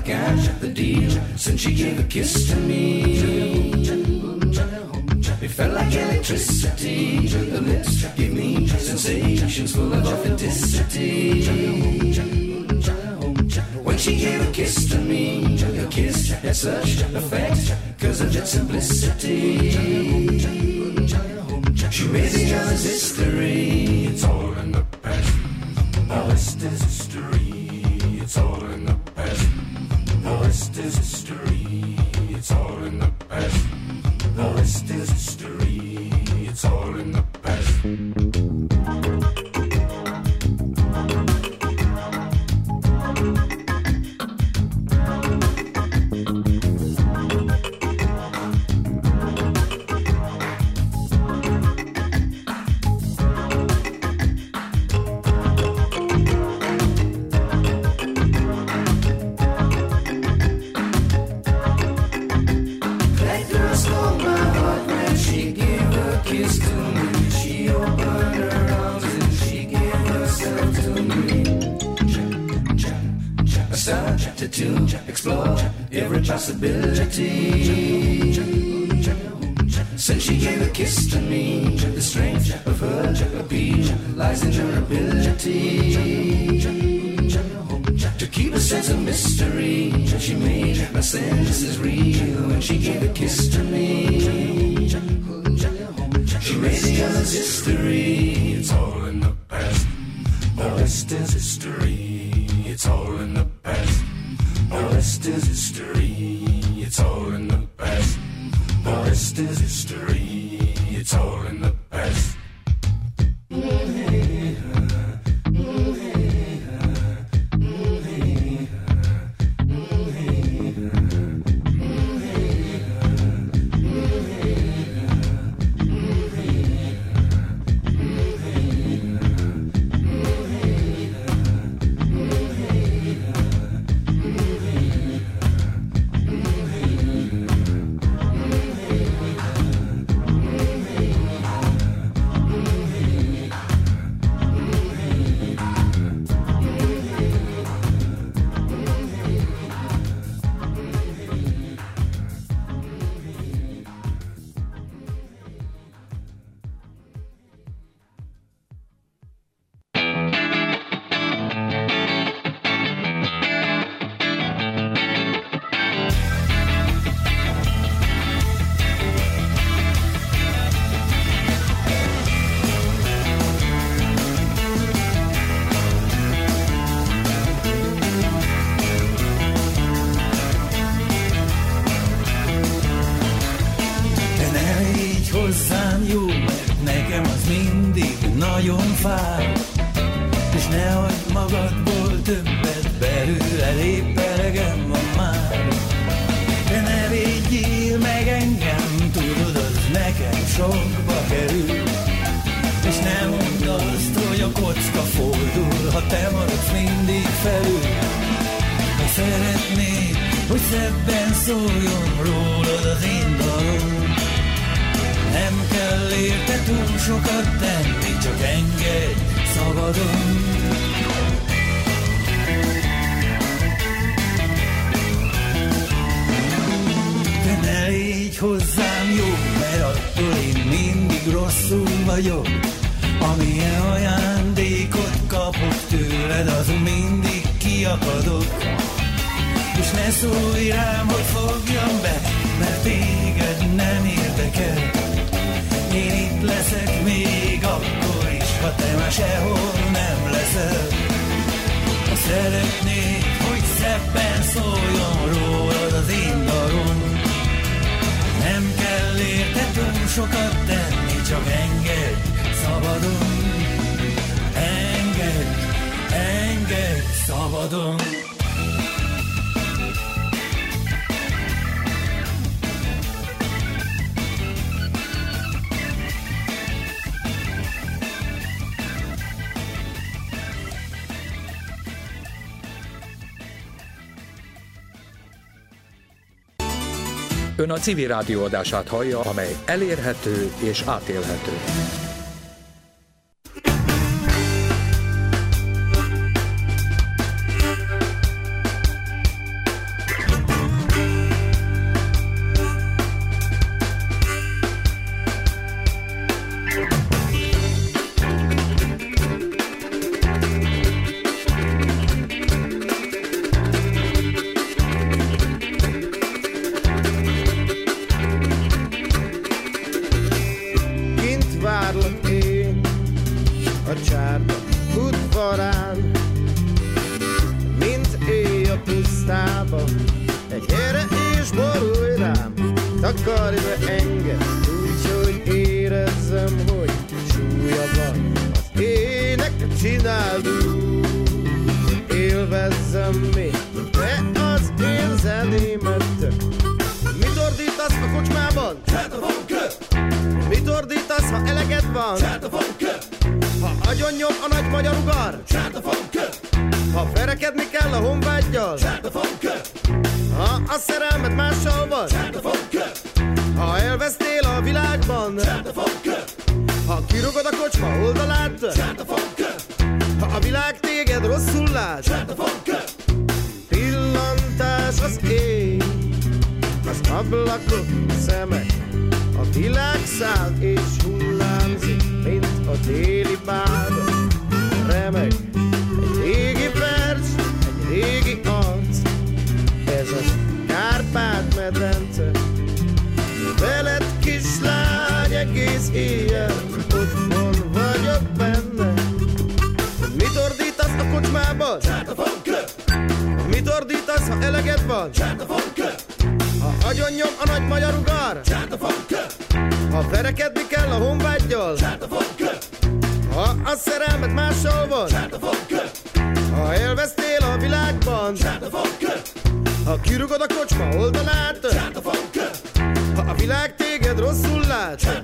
work out the deal since she gave a kiss to me. It felt like electricity. Her lips gave me sensations full of authenticity. When she gave a kiss to me, her kiss had such effect because of its simplicity. She made the others history. It's all in the past. The rest is history. It's all in the past. The rest is history. It's all in the past. The rest is history. It's all in the past. To explore every possibility. Since she gave a kiss to me, the strength of her appeal lies in her ability to keep a sense of mystery. She made my senses real when she gave a kiss to me. She made the others history. It's all in the past. The rest is history. It's all in the past. The rest is history. It's all in the past. The rest is history. It's all in the past. És ne hagyd magadból többet, belőle épp elegem van már. De ne védjél meg engem, tudod, az nekem sokba kerül. És ne mondd azt, hogy a kocka fordul, ha te maradsz mindig felül. Ha szeretnéd, hogy szebben szóljon rólad az én dalom, nem kell érte túl sokat tenni, csak engedj szabadon. De ne légy hozzám jó, mert attól én mindig rosszul vagyok. Amilyen ajándékot kapok tőled, azon mindig kiakadok. És ne szólj rám, hogy fogjam be, mert téged nem érdekel. Én itt leszek még akkor is, ha te már sehol nem leszel. Ha szeretnéd, hogy szebben szóljon rólad az én dalom, nem kell érte túl sokat tenni, csak engedj szabadon. Engedj, engedj szabadon. Ön a Civil Rádió adását hallja, amely elérhető és átélhető. akarj be engem, úgyhogy érezzem, hogy súlya van. Az éneket csináld úgy, élvezzem még, de az én zenémet. Mit ordítasz a kocsmában? Mit ordítasz, ha eleged van? Ha agyonnyom a nagy magyar ugar? Ha verekedni kell a honvággyal? Ha a szerelmet mással van? Ha elvesztél a világban? Ha kirugod a kocsma oldalát? Ha a világ téged rosszul lát? Pillantás az ég, az ablakok, szemek, a világ száll és hullámzik, mint a téli bár. Remeg egy régi vers, egy régi arc, ez a Kárpát-medence. Veled kislány egész éjjel, otthon vagyok benne. Mit ordítasz a kocsmában? Mit ordítasz, ha eleged van? Ha agyonnyom a nagy magyar ugar? Ha verekedni kell a honvággyal? Ha a szerelmet mással van? Ha elvesztél a világban? Ha kirugod a kocsma oldalát? Ha a világ téged rosszul lát?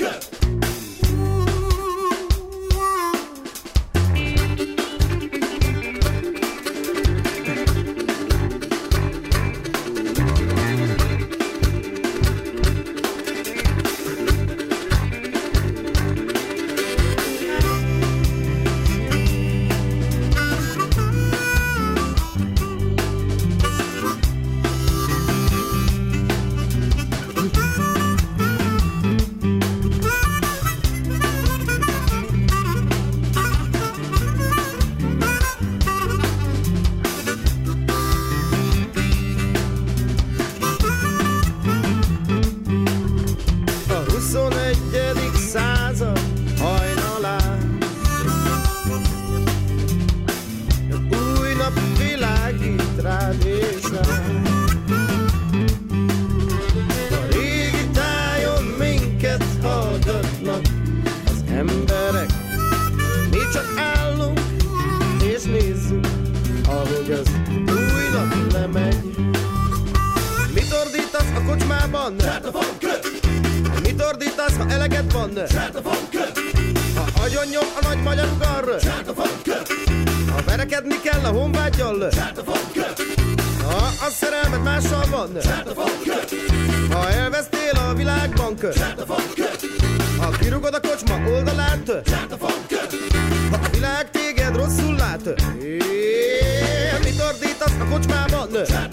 Ha agyonnyom a nagy magyar ugar? Ha verekedni kell a honvággyal? Ha a szerelmet mással van? Ha elvesztél a világban? Ha kirugod a kocsma oldalát? Ha a világ téged rosszul lát? Mit ordítasz a kocsmában?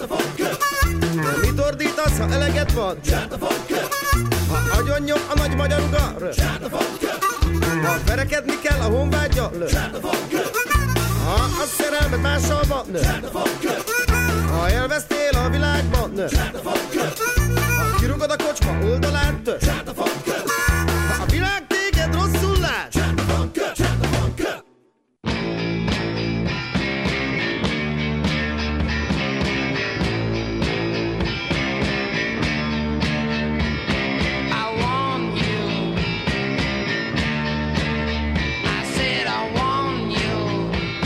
Mit ordítasz, ha eleged van? Ha agyonnyom a nagy magyar ugar? Ha verekedni kell a honvággyal? Ha a szerelmet mással van? Ha elvesztél a világban? Ha kirugod a kocsma oldalát? Ha a világ téged rosszul lát?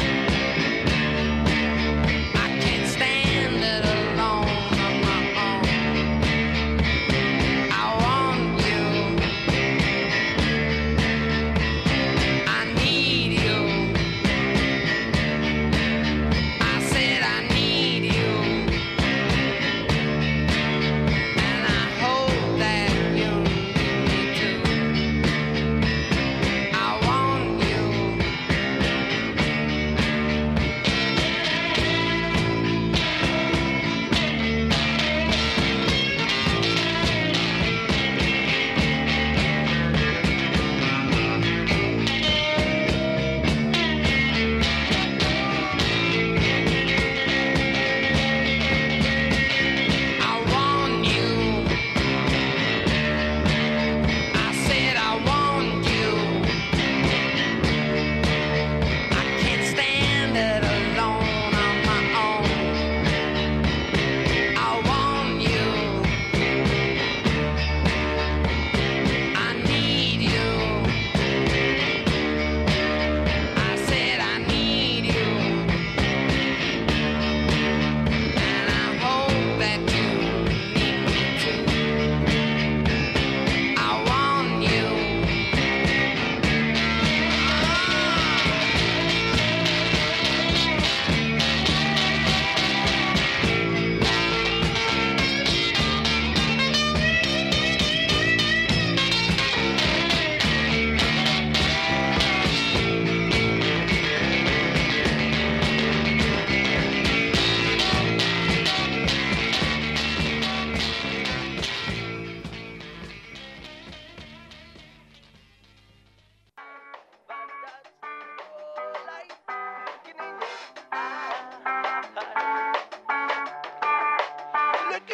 Stand it alone on my own.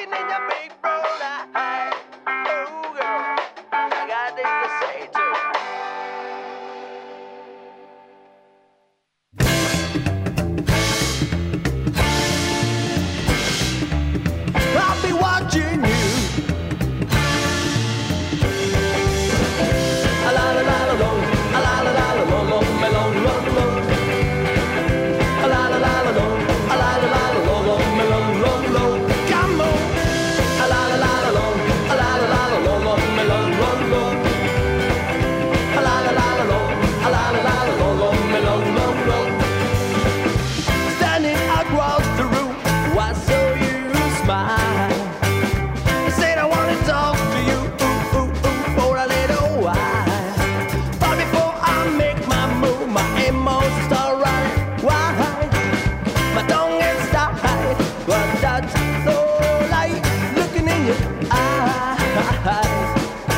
looking in your big brown eyes. Oh girl, I got things to say to you. I'll be watching you. A la la la la lo, a la la la la lo, lo, me lo, lo, lo. A la la la la lo, a la la la la lo, lo, me lo, lo, lo. Come on. A la la la la lo, a la la la la lo, lo, me lo, lo, lo. A la la la la lo, a la la la la lo, lo, me lo, lo, lo. Standing across the room, I saw you smile. I said I want to talk to you for a little while. But before I make my move, my emotions start running wild. My tongue is tied, but that's no light. Looking in your eyes,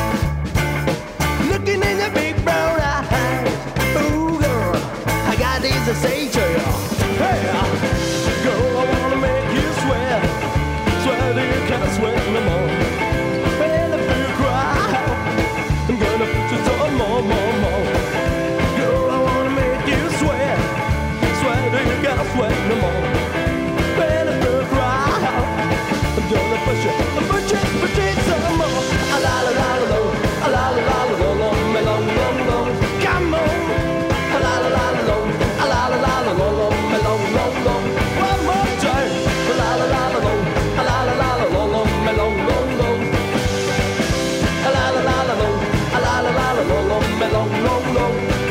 looking in your big brown eyes. Ooh, girl, I got this to say to you. Hey, girl, I wanna make you sweat. Swear that you can't sweat no more. Well, if you cry, I'm gonna put you some more. Girl, I wanna make you sweat. Swear that you can't sweat no more. Well, if you cry, I'm gonna push you some more. A la la la la lo, a la la la la lo, me lo, lo, lo. Come on. A la la la la lo, a la la la la lo, me lo, lo, lo. One more time. A la la la la lo, a la la la la lo, me lo, lo, lo. A la la la la lo, a la la la la lo, me lo, lo, lo.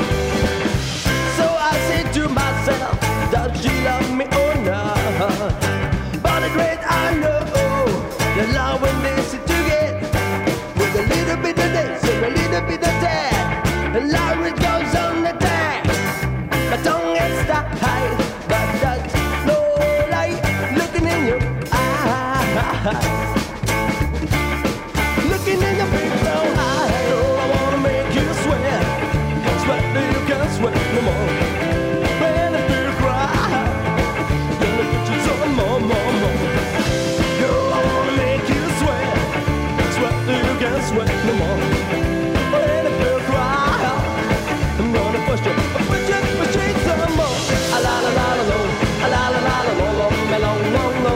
So I said to myself, does she love me or not? But the great I know, the love when they sit together, with a little bit of this and a little bit of that, the love it goes on the tag. My tongue is tied, but that's no light. Looking in your eyes, looking in your big brown eyes. Oh, I wanna make you sweat, sweat that you can't sweat no more. When if you cry, gonna put you some more. Girl, I wanna make you sweat, sweat that you can't sweat no more. When if you cry, I'm gonna push you some more. A la la la la lo, a la la la la lo, me lo, lo, lo.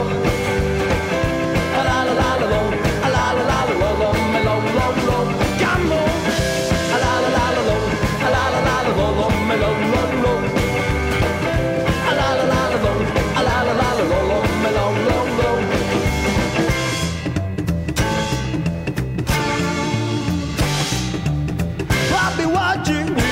A la la la la lo, a la la la la lo, me lo, lo, lo. Come on. A la la la la lo, a la la la la lo, me lo, lo, lo. A la la la la lo, a la la la la lo, me lo, lo, lo. I'll be watching you.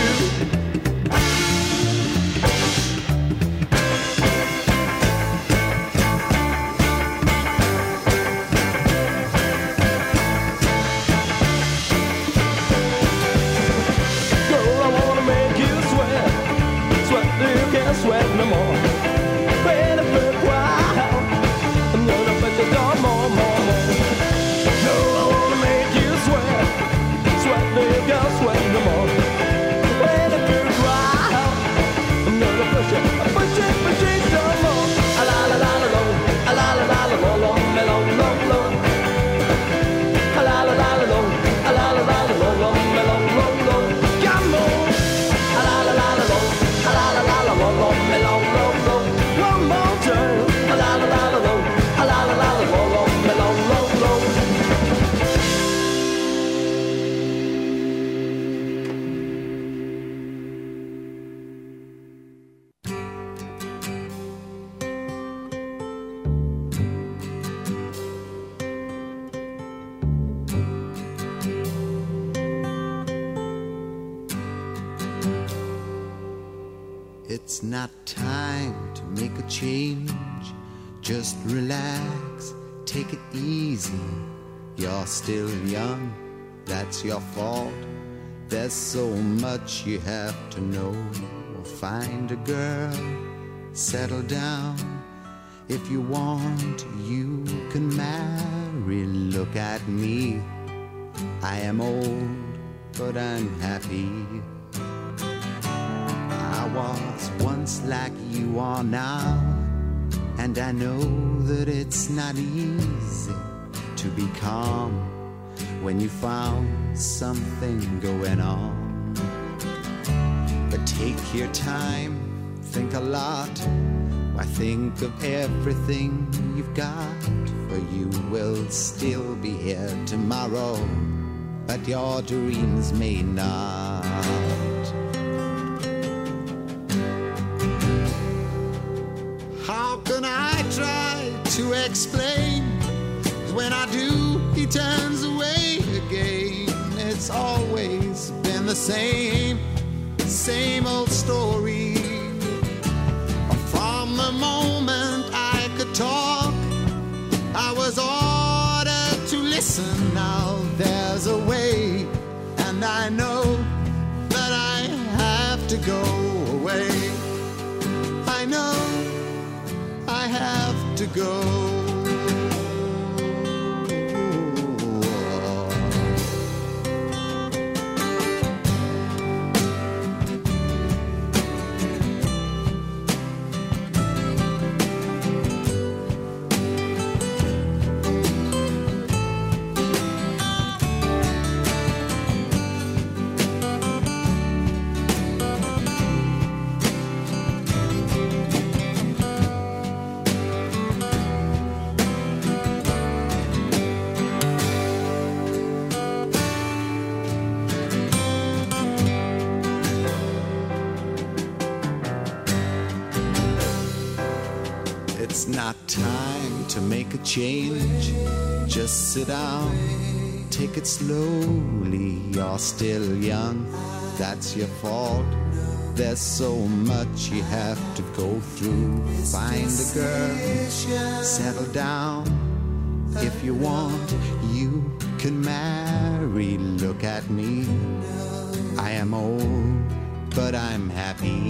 Girl, I wanna make you sweat, sweat that you can't sweat no more. When if you cry, I'm gonna put you down more. Girl, I wanna make you sweat, sweat that you can't sweat no more. When if you cry, I'm gonna push you some more. A la la la la lo, a la la la la lo, me lo, lo, lo. A la la la la lo, a la la la la lo, me lo, lo, lo. Come on. A la la la la lo, a la la la la lo, me lo, lo, lo. One more time. A la la la la lo, a la la la la lo, me lo, lo, lo. It's not time to make a change. Just relax, take it easy. You're still young, that's your fault. There's so much you have to know. Find a girl, settle down. If you want, you can marry. Look at me, I am old, but I'm happy. I was once like you are now, and I know that it's not easy. to be calm when you found something going on. But take your time, think a lot. Why think of everything you've got? For you will still be here tomorrow, but your dreams may not. How can I try to explain? When I do, he turns away again. It's always been the same old story. From the moment I could talk, I was ordered to listen. Now there's a way, and I know that I have to go away. I know I have to go. It's not time to make a change. Just sit down, take it slowly. You're still young, that's your fault. There's so much you have to go through. Find a girl, settle down. If you want, you can marry. Look at me, I am old, but I'm happy.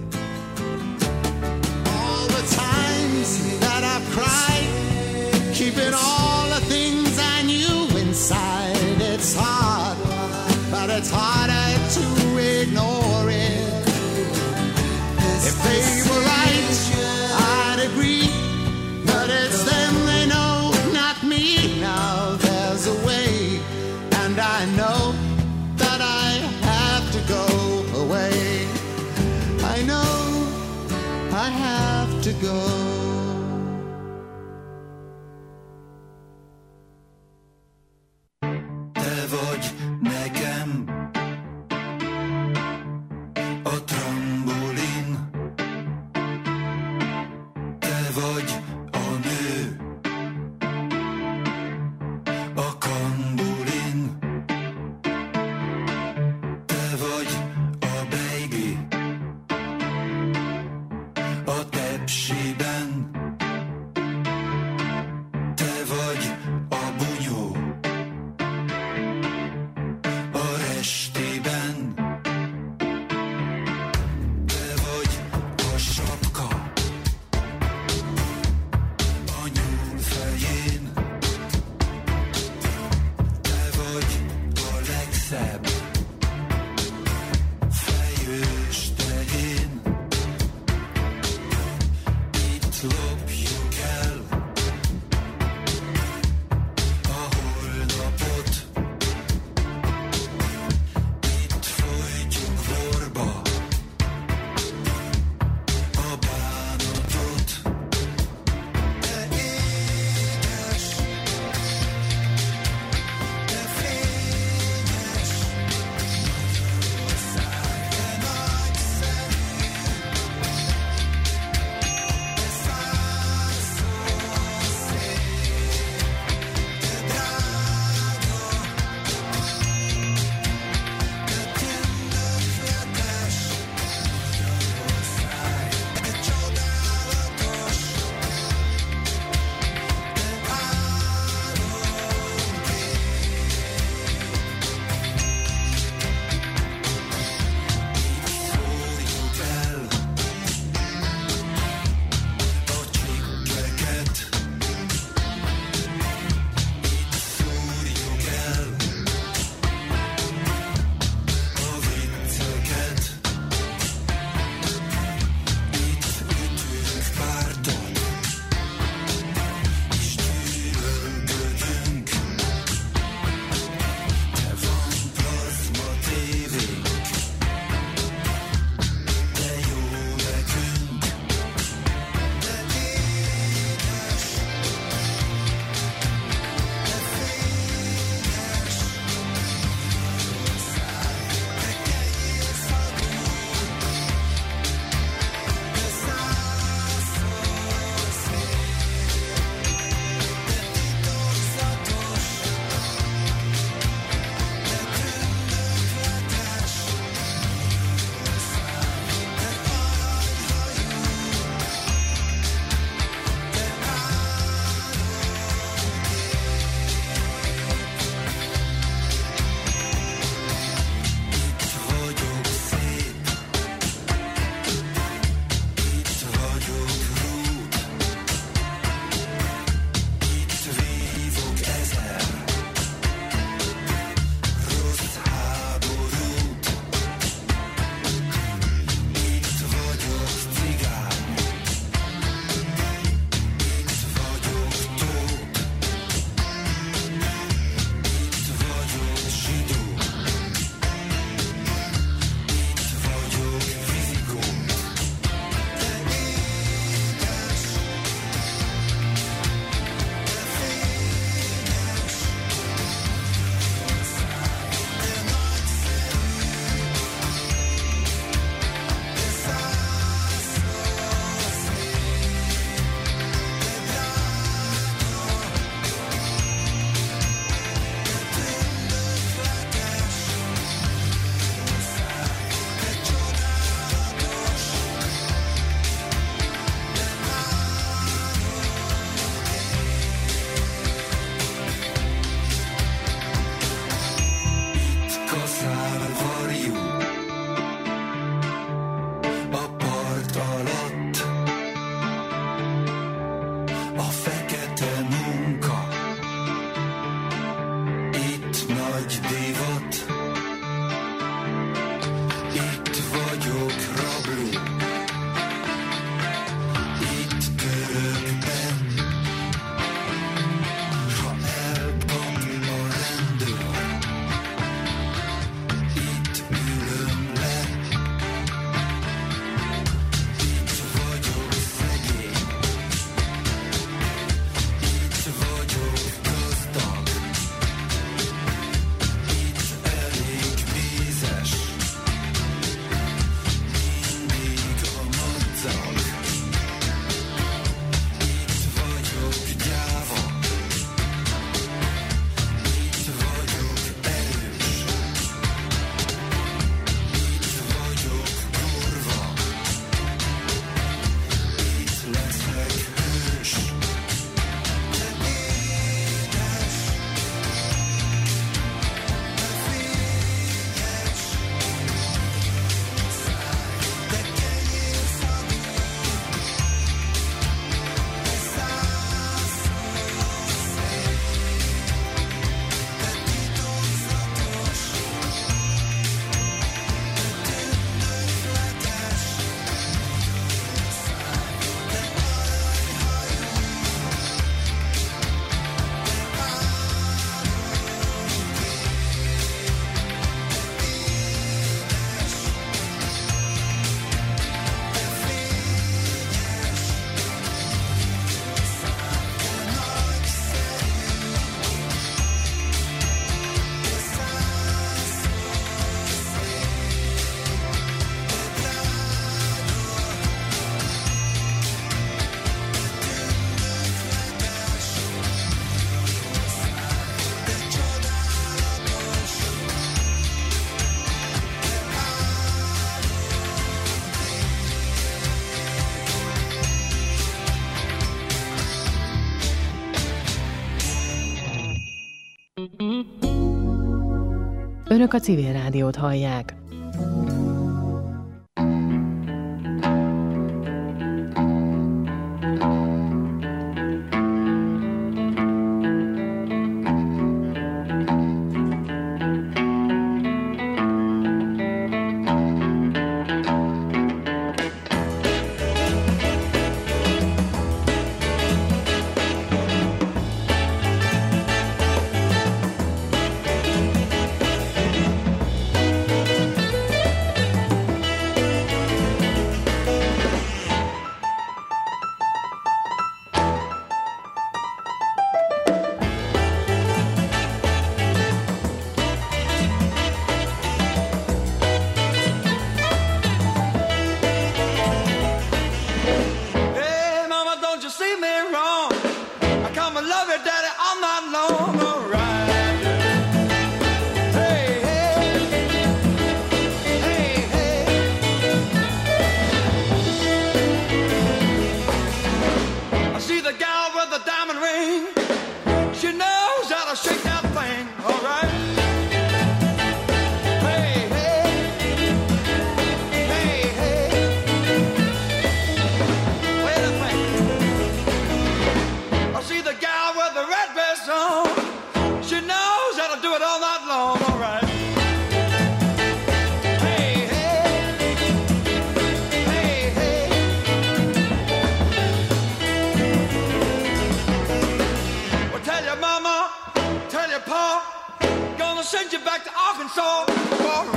That I've cried, keeping all the things I knew inside. It's hard, but it's harder to ignore it. If they were right, I'd agree, but it's them they know, not me. Now there's a way, and I know that I have to go away. I know I have to go. A tepsiben Önök a Civil Rádiót hallják. Send you back to Arkansas for